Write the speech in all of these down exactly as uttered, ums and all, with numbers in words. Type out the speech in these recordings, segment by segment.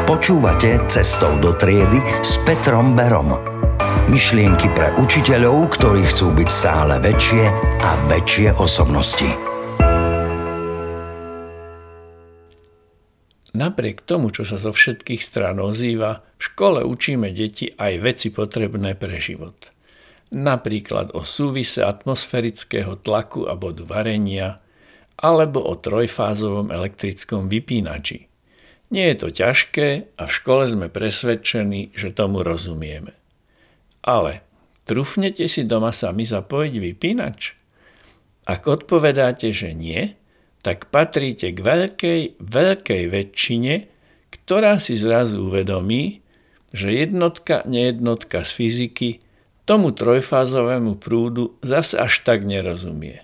Počúvate Cestou do triedy s Petrom Berom. Myšlienky pre učiteľov, ktorí chcú byť stále väčšie a väčšie osobnosti. Napriek tomu, čo sa zo všetkých strán ozýva, v škole učíme deti aj veci potrebné pre život. Napríklad o súvise atmosférického tlaku a bodu varenia, alebo o trojfázovom elektrickom vypínači. Nie je to ťažké a v škole sme presvedčení, že tomu rozumieme. Ale trúfnete si doma sami zapojiť vypínač? Ak odpovedáte, že nie, tak patríte k veľkej, veľkej väčšine, ktorá si zrazu uvedomí, že jednotka, nejednotka z fyziky tomu trojfázovému prúdu zase až tak nerozumie.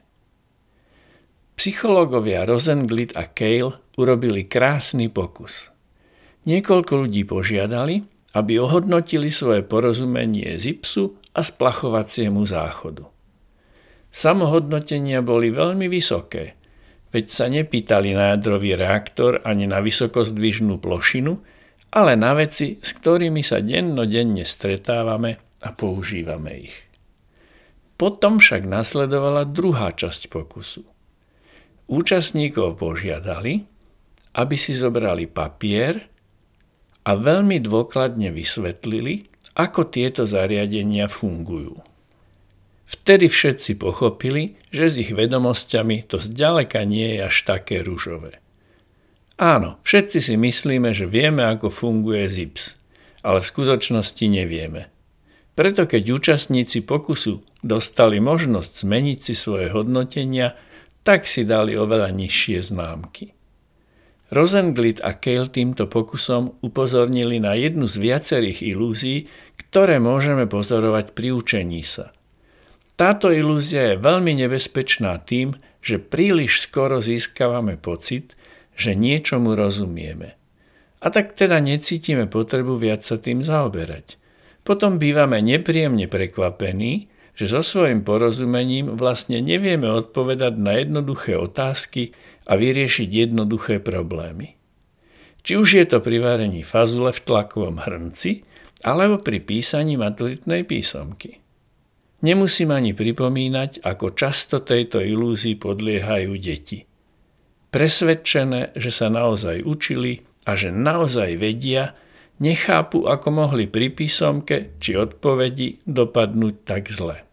Psychológovia Rosenglit a Cale urobili krásny pokus. Niekoľko ľudí požiadali, aby ohodnotili svoje porozumenie zipsu a splachovaciemu záchodu. Samohodnotenia boli veľmi vysoké, veď sa nepýtali na jadrový reaktor ani na vysokozdvižnú plošinu, ale na veci, s ktorými sa dennodenne stretávame a používame ich. Potom však nasledovala druhá časť pokusu. Účastníkov požiadali, aby si zobrali papier a veľmi dôkladne vysvetlili, ako tieto zariadenia fungujú. Vtedy všetci pochopili, že s ich vedomosťami to zďaleka nie je až také ružové. Áno, všetci si myslíme, že vieme, ako funguje zips, ale v skutočnosti nevieme. Preto keď účastníci pokusu dostali možnosť zmeniť si svoje hodnotenia, tak si dali oveľa nižšie známky. Rosenglit a Cale týmto pokusom upozornili na jednu z viacerých ilúzií, ktoré môžeme pozorovať pri učení sa. Táto ilúzia je veľmi nebezpečná tým, že príliš skoro získavame pocit, že niečomu rozumieme. A tak teda necítime potrebu viac sa tým zaoberať. Potom bývame nepríjemne prekvapení, že so svojím porozumením vlastne nevieme odpovedať na jednoduché otázky a vyriešiť jednoduché problémy. Či už je to pri varení fazule v tlakovom hrnci, alebo pri písaní maturitnej písomky. Nemusím ani pripomínať, ako často tejto ilúzii podliehajú deti. Presvedčené, že sa naozaj učili a že naozaj vedia, nechápu, ako mohli pri písomke či odpovedi dopadnúť tak zle.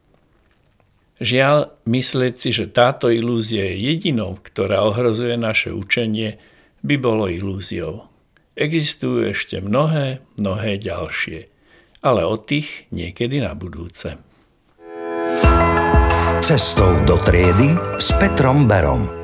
Žiaľ, myslieť si, že táto ilúzia je jedinou, ktorá ohrozuje naše učenie, by bolo ilúziou. Existujú ešte mnohé, mnohé ďalšie, ale o tých niekedy na budúce. Cestou do triedy s Petrom Berom.